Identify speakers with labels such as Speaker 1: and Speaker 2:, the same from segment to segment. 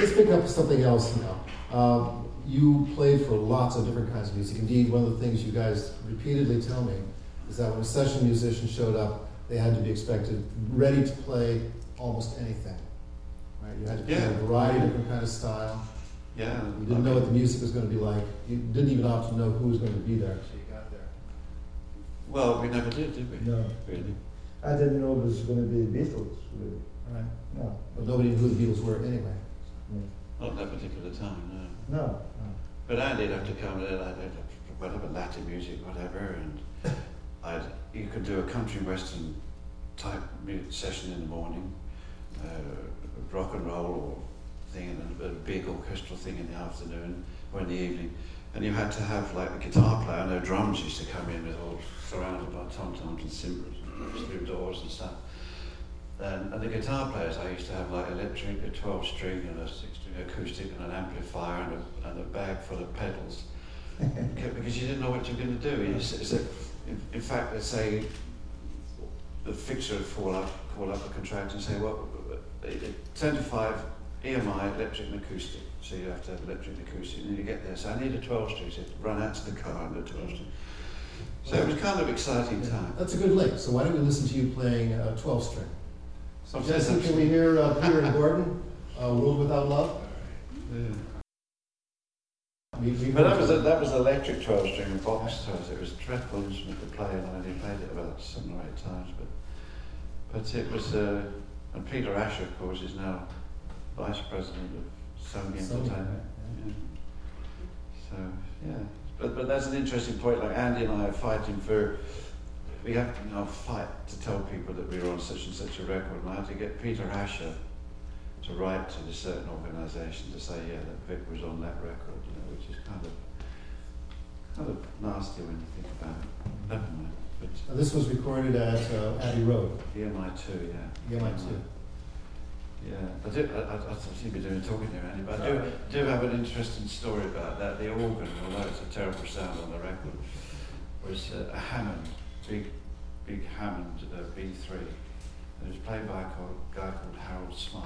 Speaker 1: let's pick up something else now. You played for lots of different kinds of music. Indeed, one of the things you guys repeatedly tell me is that when a session musician showed up, they had to be expected ready to play almost anything. Right? You had to play a variety of different kind of style.
Speaker 2: Yeah.
Speaker 1: You didn't know what the music was going to be like. You didn't even often know who was going to be there until you got there.
Speaker 2: Well, we never did we?
Speaker 3: No.
Speaker 2: Really?
Speaker 3: I didn't know it was going to be Beatles, really.
Speaker 1: Right.
Speaker 3: No.
Speaker 1: But nobody knew who the Beatles were anyway.
Speaker 2: Not at that particular time, no.
Speaker 3: No.
Speaker 2: But Andy'd have to come in, whatever, Latin music, whatever, and you could do a country and western type session in the morning, rock and roll or thing, and a big orchestral thing in the afternoon or in the evening. And you had to have like a guitar player, no drums used to come in with all surrounded by tom-toms and cymbals and through doors and stuff. And the guitar players, I used to have like electric, a 12-string and a 6-string acoustic and an amplifier and a bag full of pedals. Because you didn't know what you were going to do. In fact, let's say the fixer would call up a contractor and say, well, 10 to 5 EMI, electric and acoustic. So you have to have electric and acoustic. And then you get there, so I need a 12-string. So you have to run out to the car and a 12-string. So it was kind of exciting time.
Speaker 1: That's a good link. So why don't we listen to you playing a 12-string? So Jesse, can we hear Peter and Gordon, World Without Love?
Speaker 2: Yeah. But that was electric 12-string with box tones. It was a dreadful instrument to play, and I only played it about 7 or 8 times. But it was, and Peter Asher, of course, is now vice president of Sony Entertainment. Yeah. So yeah, but that's an interesting point. Like Andy and I are fighting for. We have to fight to tell people that we were on such and such a record, and I had to get Peter Asher to write to a certain organisation to say, yeah, that Vic was on that record, which is kind of nasty when you think about it. Never mind. But
Speaker 1: this was recorded at Abbey Road.
Speaker 2: EMI2, yeah.
Speaker 1: EMI2.
Speaker 2: Yeah, I seem to be doing talking here, Andy, but I do have an interesting story about that. The organ, although it's a terrible sound on the record, was a Hammond. Big Hammond B3, and it was played by a guy called Harold Smart,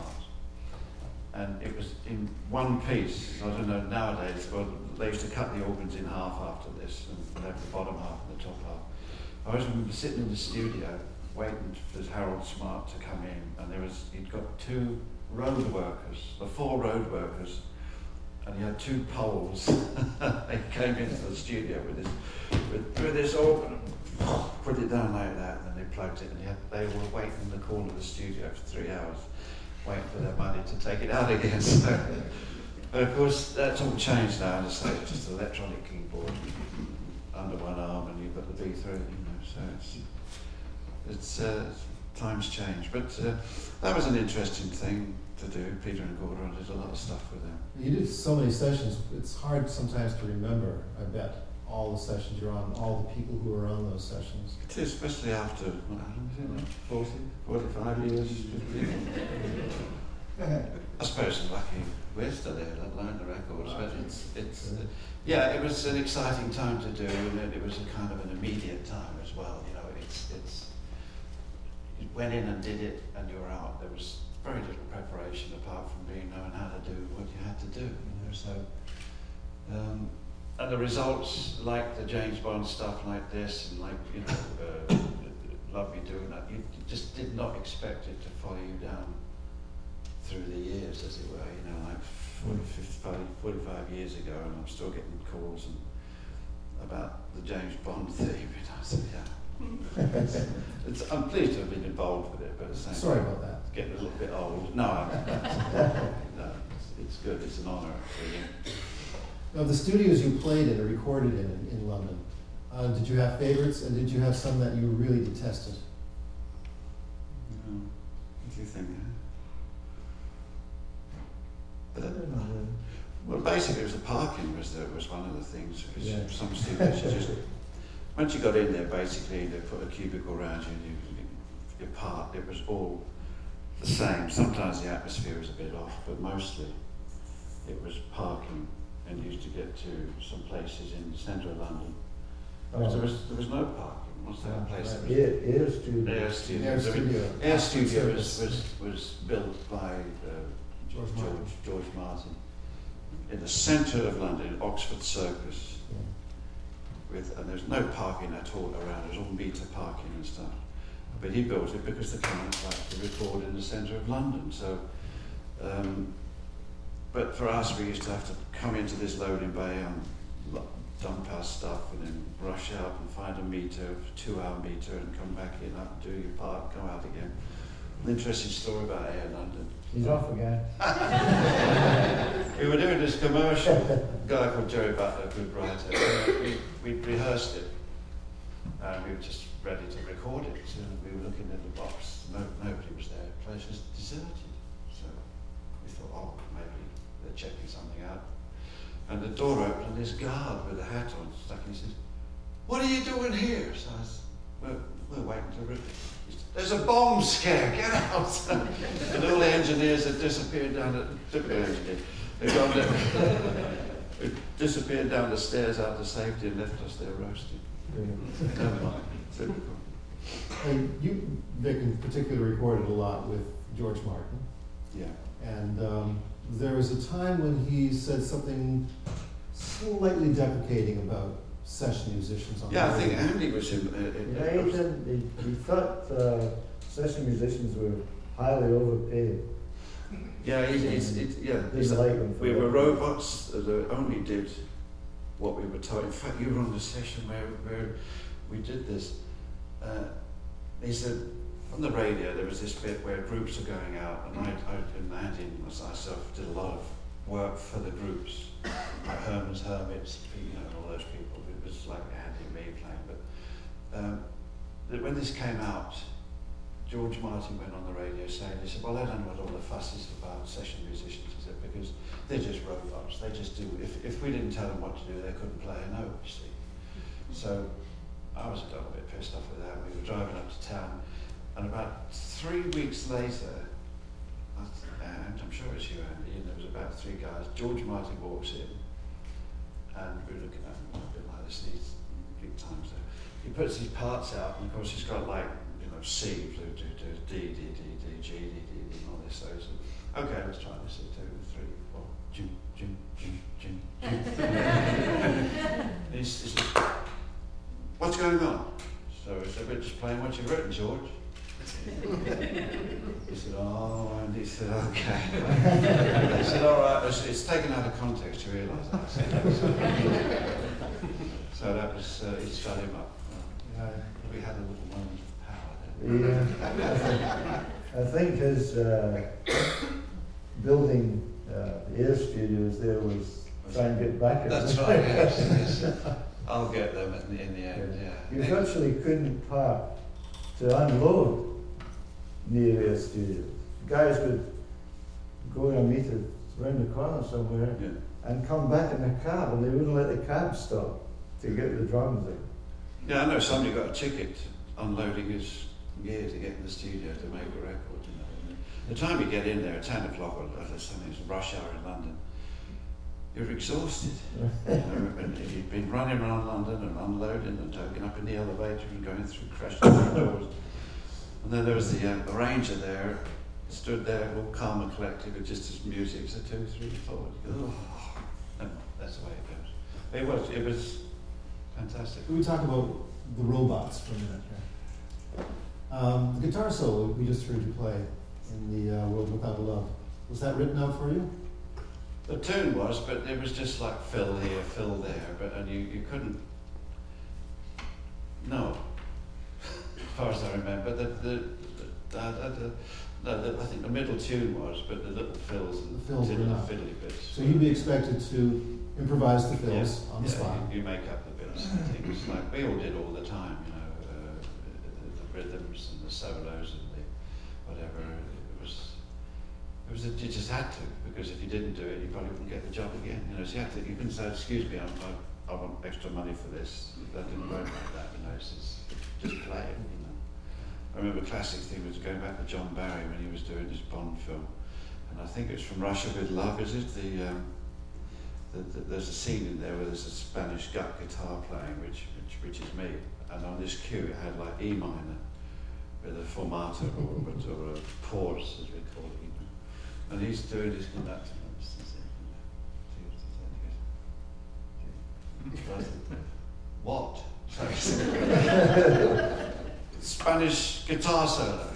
Speaker 2: and it was in one piece. I don't know nowadays. Well, they used to cut the organs in half after this, and left the bottom half and the top half. I was sitting in the studio waiting for Harold Smart to come in, and he'd got 2 road workers, the 4 road workers, and he had 2 poles. They came into the studio with this organ. Put it down like that, and then they plugged it, and they were waiting in the corner of the studio for 3 hours, waiting for their money to take it out again. So, but of course, that's all changed now. It's like just an electronic keyboard under one arm, and you've got the B3. So it's times change. But that was an interesting thing to do. Peter and Gordon did a lot of stuff with them.
Speaker 1: You did so many sessions. It's hard sometimes to remember. I bet. All the sessions you're on, all the people who are on those sessions.
Speaker 2: It is, especially after, what happened, 40, 45 years, 50 years. I suppose I'm lucky we're still there, let alone the records, but it's yeah, it was an exciting time to do, and it was a kind of an immediate time as well, you went in and did it, and you were out. There was very little preparation apart from knowing how to do what you had to do, so. And the results, like the James Bond stuff like this, and like, Love Me Doing That, you just did not expect it to follow you down through the years, as it were, like 45 years ago, and I'm still getting calls about the James Bond theme, I said, yeah. I'm pleased to have been involved with it, but at the same time,
Speaker 1: sorry about that.
Speaker 2: It's getting a little bit old. No, it's good, it's an honour, actually.
Speaker 1: Now, the studios you played in or recorded in London, did you have favorites, and did you have some that you really detested?
Speaker 2: What do you think? Well, basically, it was the parking was one of the things. Yeah. Some studios, once you got in there, basically, they put a cubicle around you, and you parked. It was all the same. Sometimes the atmosphere was a bit off, but mostly it was parking. And used to get to some places in the centre of London. There was no parking. What's that place?
Speaker 3: Air Studio.
Speaker 2: Air Studio. Air Studio was built by George Martin, in the centre of London, Oxford Circus, and there's no parking at all around. There's all meter parking and stuff. But he built it because the clients like to record in the centre of London. So, but for us, we used to have to come into this loading bay and dump our stuff, and then rush out and find a meter, a 2-hour meter, and come back in, up, do your part, go out again. An interesting story about Air London.
Speaker 3: He's off again.
Speaker 2: We were doing this commercial, a guy called Jerry Butler, a good writer. We rehearsed it, and we were just ready to record it. So we were looking in the box, nobody was there, the place was deserted. So we thought, oh, maybe they're checking something out. And the door opened, and this guard with a hat on stuck, and he said, "What are you doing here?" So I said, we're waiting to "There's a bomb scare, get out!" And all the engineers had disappeared down they disappeared down the stairs out to safety and left us there roasting. Never mind. Typical.
Speaker 1: And you, Vic, in particular, recorded a lot with George Martin.
Speaker 2: Yeah.
Speaker 1: And there was a time when he said something slightly deprecating about session musicians on
Speaker 2: Yeah,
Speaker 1: the
Speaker 2: I think
Speaker 1: radio.
Speaker 2: Andy was
Speaker 3: He thought session musicians were highly overpaid.
Speaker 2: Yeah,
Speaker 3: Didn't like them.
Speaker 2: We were robots that only did what we were told. In fact, you were on the session where we did this. He said, on the radio, there was this bit where groups are going out, and Andy and myself did a lot of work for the groups, like Herman's Hermits, all those people. It was like Andy and me playing. But when this came out, George Martin went on the radio saying, he said, "Well, I don't know what all the fuss is about session musicians," he said, "because they're just robots. They just do. If we didn't tell them what to do, they couldn't play a note, you see." So I was a little bit pissed off with that. We were driving up to town, and about 3 weeks later, and I'm sure it's you, Andy, and there was about 3 guys. George Martin walks in, and we were looking at him a bit like this. He's big times there. He puts his parts out, and of course he's got like, C, do, D, D, D, D, G, D, D, D, and all this. So he said, "Okay, let's try this. 2, 3, 4, jim, jim, jim, jim, jim." And he said, "What's going on?" So I said, "We're just playing what you've written, George." He said, "Oh," and he said, "Okay." He said, "All right, it's taken out of context, you realise that." So that was, he shut him up. We had a little moment of power there.
Speaker 3: I think his building the air studios there was trying to get back at
Speaker 2: That's
Speaker 3: them.
Speaker 2: right, yes. I'll get them in the end, yeah.
Speaker 3: You virtually couldn't park to unload near air studios. Guys would go in a meter round the corner somewhere and come back in a cab, and they wouldn't let the cab stop to get the drums in.
Speaker 2: Yeah, I know somebody got a ticket unloading his gear to get in the studio to make a record. And the time you get in there at 10 o'clock, or something, it's rush hour in London, you're exhausted. And if you've been running around London and unloading and taking up in the elevator and going through crashing doors. And then there was the arranger there, stood there all calm and collected with just his music, so 2, 3, 4. And that's the way it goes. It was fantastic.
Speaker 1: We talk about the robots for a minute here. The guitar solo we just heard you play in the World Without Love, was that written out for you?
Speaker 2: The tune was, but it was just like fill here, fill there, and you couldn't. No, as far as I remember, I think the middle tune was, but the little fills and
Speaker 1: The fills were
Speaker 2: the
Speaker 1: not.
Speaker 2: fiddly bits.
Speaker 1: So you'd be expected to improvise the fills on the spot.
Speaker 2: You make up the bits and things like we all did all the time, the rhythms and the solos and the whatever. You just had to, because if you didn't do it, you probably wouldn't get the job again. So you had to. You couldn't say, "Excuse me, I want extra money for this." That didn't work like that. It's just play it. I remember a classic thing was going back to John Barry when he was doing his Bond film, and I think it's From Russia with Love. Is it there's a scene in there where there's a Spanish gut guitar playing, which is me, and on this cue it had like E minor with a formato or a pause, as we call it. And he's doing his conducting. What? Spanish guitar solo.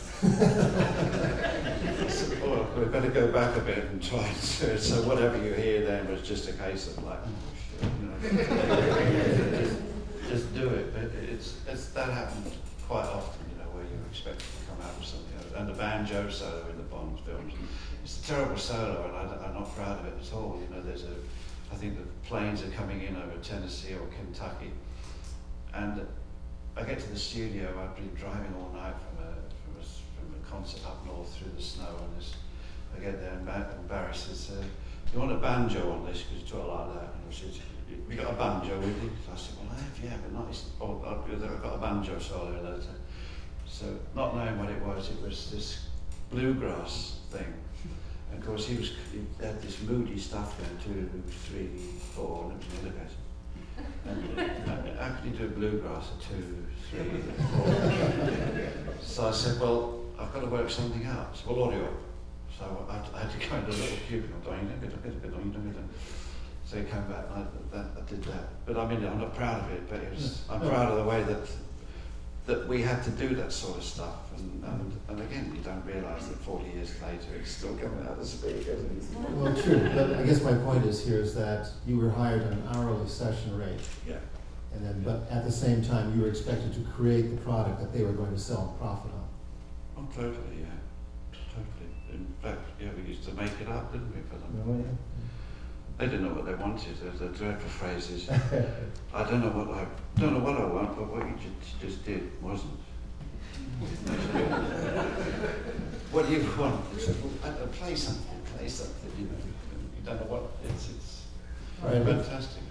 Speaker 2: I said, well, we better go back a bit and try and do it. So whatever you hear then was just a case of like, oh shit, you know, just do it. But it's that happens quite often, you know, where you expect it to come out with something else. And the banjo solo in the Bond films, it's a terrible solo, and I'm not proud of it at all. You know, I think the planes are coming in over Tennessee or Kentucky, and I get to the studio. I've been driving all night from a concert up north through the snow, and I get there, and Barry says, "You want a banjo on this? Because you talk like that." And I said, "We got a banjo with you?" So I said, "Well, I have, yeah, but not." I've got a banjo solo later. So, not knowing what it was this bluegrass thing. And of course, he had this moody stuff going 2, 3, 4, and it was an indicator. And how can you do bluegrass at 2, 3, 4? So I said, well, I've got to work something out. So, well, audio. So I had to go into a little cubicle. So he came back, and I did that. But I mean, I'm not proud of it, but I'm proud of the way that we had to do that sort of stuff. And again, you don't realise that 40 years later it's still coming out of the speakers.
Speaker 1: Well, true, but I guess my point is that you were hired on an hourly session rate.
Speaker 2: Yeah.
Speaker 1: And then, but at the same time, you were expected to create the product that they were going to sell and profit on.
Speaker 2: Oh, totally, yeah. Totally. In fact, yeah, we used to make it up, didn't we, for them?
Speaker 3: Oh, yeah.
Speaker 2: They didn't know what they wanted. The dreadful phrases. I don't know what I want, but what you just did wasn't. What do you want? Play something, you know. You don't know what, it's
Speaker 1: All right,
Speaker 2: fantastic.